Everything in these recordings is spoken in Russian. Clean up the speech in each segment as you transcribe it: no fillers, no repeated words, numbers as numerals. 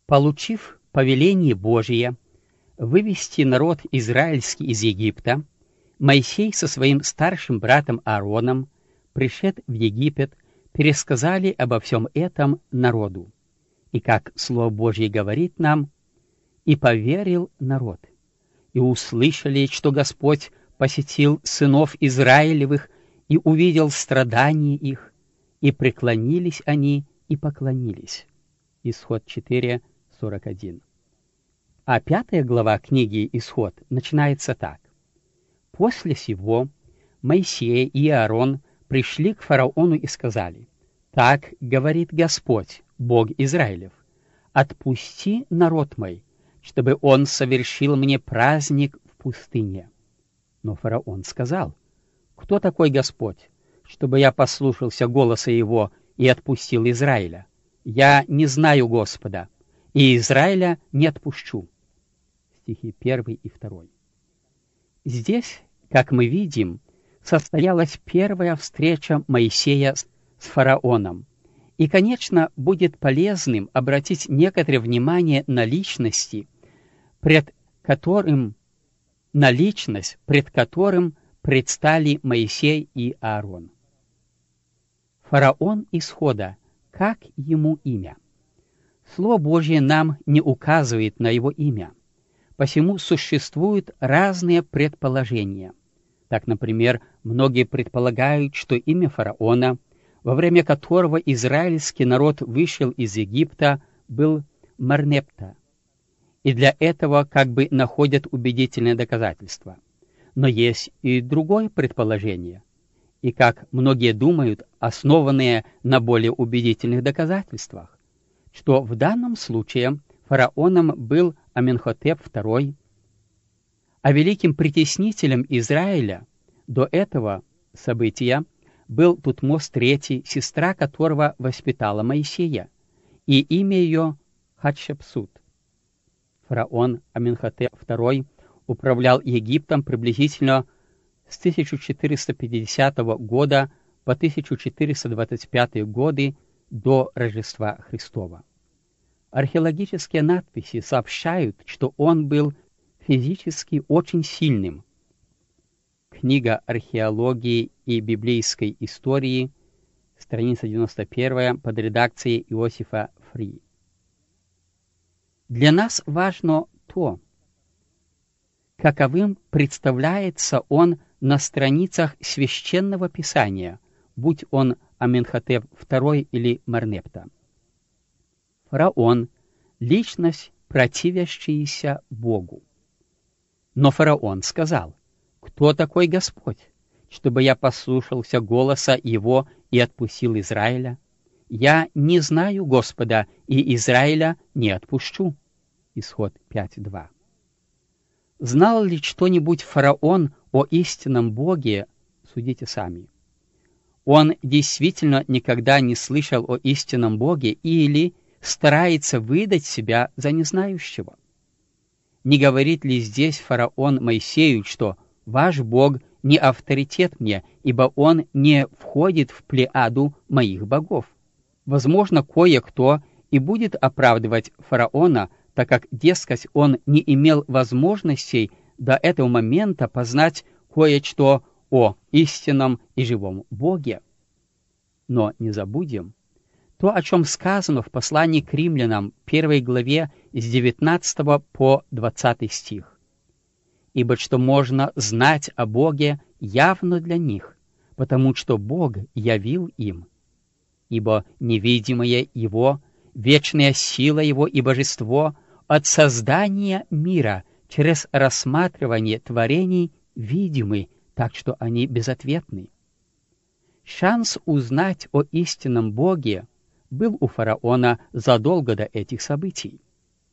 Получив повеление Божие вывести народ израильский из Египта, Моисей со своим старшим братом Аароном, пришед в Египет, пересказали обо всем этом народу. И как Слово Божье говорит нам, «И поверил народ, и услышали, что Господь посетил сынов Израилевых и увидел страдания их, и преклонились они и поклонились». Исход 4:41. А 5 глава книги «Исход» начинается так. «После сего Моисей и Аарон пришли к фараону и сказали: так говорит Господь, Бог Израилев, отпусти народ мой, чтобы он совершил мне праздник в пустыне». Но фараон сказал: кто такой Господь, чтобы я послушался голоса его и отпустил Израиля? Я не знаю Господа, и Израиля не отпущу. Стихи 1 и 2. Здесь, как мы видим, состоялась первая встреча Моисея с фараоном. И, конечно, будет полезным обратить некоторое внимание на личность, пред которым предстали Моисей и Аарон. Фараон Исхода, как ему имя? Слово Божье нам не указывает на его имя, посему существуют разные предположения. Так, например, многие предполагают, что имя фараона, во время которого израильский народ вышел из Египта, был Марнепта, и для этого как бы находят убедительные доказательства. Но есть и другое предположение, и, как многие думают, основанные на более убедительных доказательствах, что в данном случае фараоном был Аменхотеп II, а великим притеснителем Израиля до этого события был Тутмос III, сестра которого воспитала Моисея, и имя ее Хатшепсут. Фараон Аменхотеп II управлял Египтом приблизительно с 1450 года по 1425 годы до Рождества Христова. Археологические надписи сообщают, что он был физически очень сильным. Книга археологии и библейской истории, страница 91, под редакцией Иосифа Фри. Для нас важно то, каковым представляется он на страницах Священного Писания, будь он Аменхотеп II или Марнепта. Фараон — личность, противящаяся Богу. Но фараон сказал: кто такой Господь, чтобы я послушался голоса его и отпустил Израиля? Я не знаю Господа, и Израиля не отпущу. Исход 5:2. Знал ли что-нибудь фараон о истинном Боге, судите сами. Он действительно никогда не слышал о истинном Боге или старается выдать себя за незнающего? Не говорит ли здесь фараон Моисею, что «ваш Бог не авторитет мне, ибо он не входит в плеяду моих богов»? Возможно, кое-кто и будет оправдывать фараона, так как, дескать, он не имел возможностей до этого момента познать кое-что о истинном и живом Боге. Но не забудем то, о чем сказано в послании к римлянам, 1 главе, с 19 по 20 стих. «Ибо что можно знать о Боге явно для них, потому что Бог явил им. Ибо невидимое Его, вечная сила Его и божество от создания мира через рассматривание творений видимы, так что они безответны». Шанс узнать о истинном Боге был у фараона задолго до этих событий.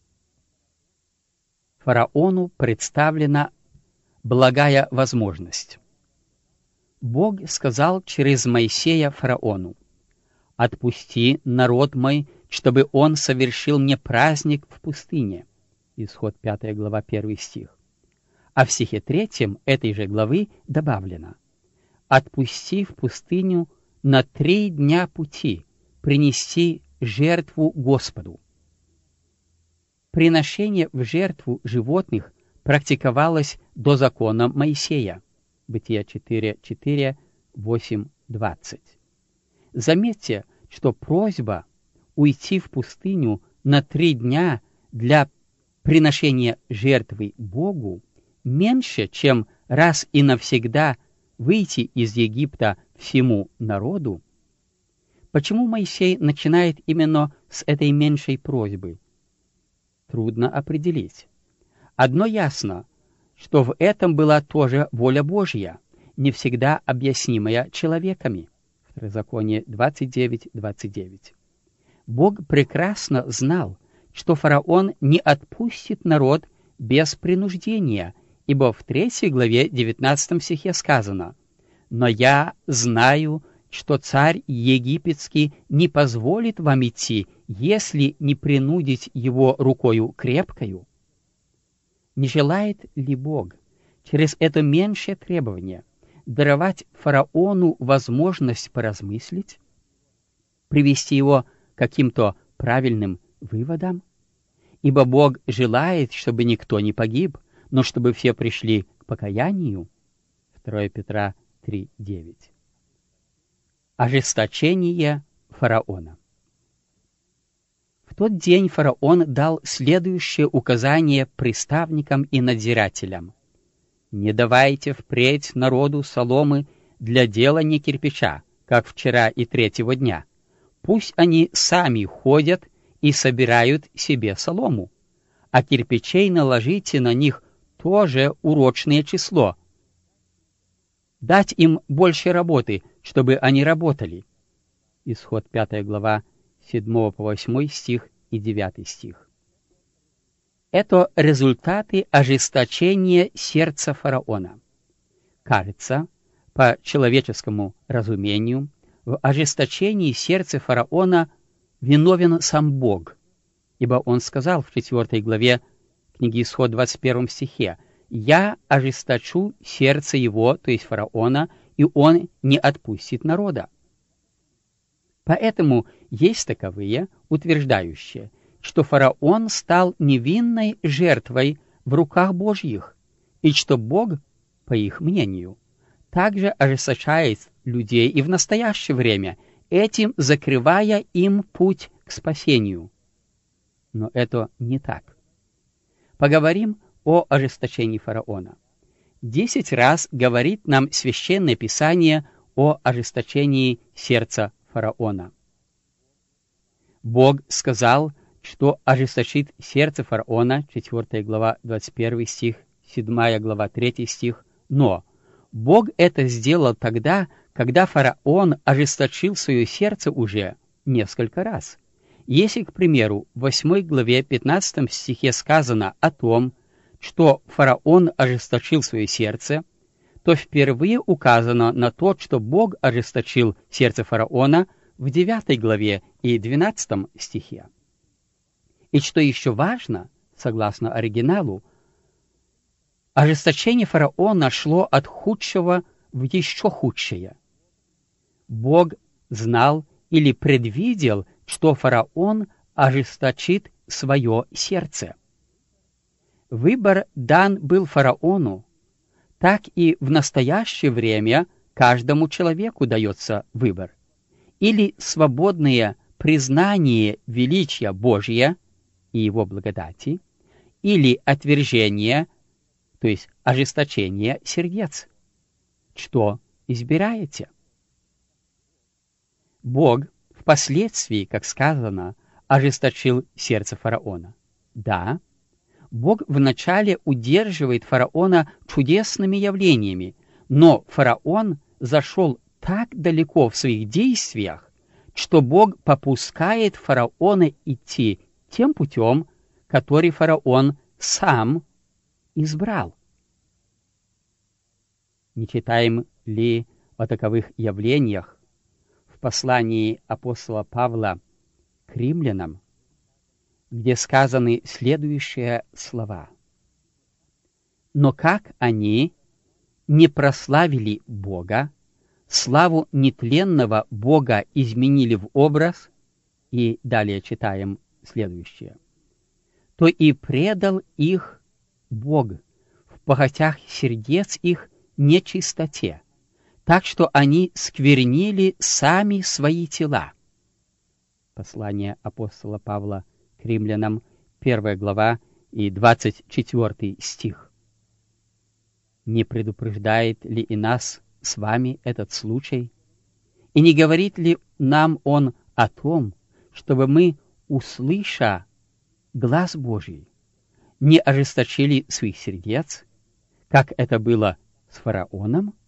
Фараону представлена благая возможность. Бог сказал через Моисея фараону: «Отпусти народ мой, чтобы он совершил мне праздник в пустыне». Исход 5 глава 1 стих. А в стихе 3 этой же главы добавлено: «Отпусти в пустыню на 3 дня пути, принести жертву Господу». приношение в жертву животных практиковалось до закона Моисея. Бытие 4:4, 8:20. Заметьте, что просьба уйти в пустыню на 3 дня для приношения жертвы Богу меньше, чем раз и навсегда выйти из Египта всему народу. Почему Моисей начинает именно с этой меньшей просьбы? Трудно определить. Одно ясно, что в этом была тоже воля Божья, не всегда объяснимая человеками. Второзаконие 29:29. Бог прекрасно знал, что фараон не отпустит народ без принуждения, ибо в 3 главе 19 стихе сказано: «Но я знаю, что царь египетский не позволит вам идти, если не принудить его рукою крепкою». Не желает ли Бог через это меньшее требование даровать фараону возможность поразмыслить, привести его к каким-то правильным выводам? Ибо Бог желает, чтобы никто не погиб, но чтобы все пришли к покаянию. 2 Петра 3:9. Ожесточение фараона. В тот день фараон дал следующее указание приставникам и надзирателям: «Не давайте впредь народу соломы для делания кирпича, как вчера и 3-го дня. Пусть они сами ходят и собирают себе солому, а кирпичей наложите на них тоже урочное число. Дать им больше работы, чтобы они работали». Исход 5 глава, 7 по 8 стих и 9 стих. Это результаты ожесточения сердца фараона. Кажется, по человеческому разумению, в ожесточении сердца фараона виновен сам Бог, ибо он сказал в 4 главе книги Исход 21 стихе: «Я ожесточу сердце его», то есть фараона, «и он не отпустит народа». Поэтому есть таковые, утверждающие, что фараон стал невинной жертвой в руках Божьих, и что Бог, по их мнению, также ожесточает людей и в настоящее время, этим закрывая им путь к спасению. Но это не так. Поговорим о ожесточении фараона. 10 раз говорит нам Священное Писание о ожесточении сердца фараона. Бог сказал, что ожесточит сердце фараона, 4 глава 21 стих, 7 глава 3 стих, но Бог это сделал тогда, когда фараон ожесточил свое сердце уже несколько раз. Если, к примеру, в 8 главе 15 стихе сказано о том, что фараон ожесточил свое сердце, то впервые указано на то, что Бог ожесточил сердце фараона в 9 главе и 12 стихе. И что еще важно, согласно оригиналу, ожесточение фараона шло от худшего в еще худшее. Бог знал или предвидел, что фараон ожесточит свое сердце. Выбор дан был фараону, так и в настоящее время каждому человеку дается выбор. Или свободное признание величия Божия и Его благодати, или отвержение, то есть ожесточение сердец. Что избираете? Бог впоследствии, как сказано, ожесточил сердце фараона. Да, Бог вначале удерживает фараона чудесными явлениями, но фараон зашел так далеко в своих действиях, что Бог попускает фараона идти тем путем, который фараон сам избрал. Не читаем ли о таковых явлениях в послании апостола Павла к римлянам, где сказаны следующие слова: «Но как они не прославили Бога, славу нетленного Бога изменили в образ», и далее читаем следующее: то и предал их Бог в похотях сердец их нечистоте, так что они сквернили сами свои тела. Послание апостола Павла к римлянам, 1 глава и 24 стих. Не предупреждает ли и нас с вами этот случай? И не говорит ли нам он о том, чтобы мы, услыша глас Божий, не ожесточили своих сердец, как это было с фараоном?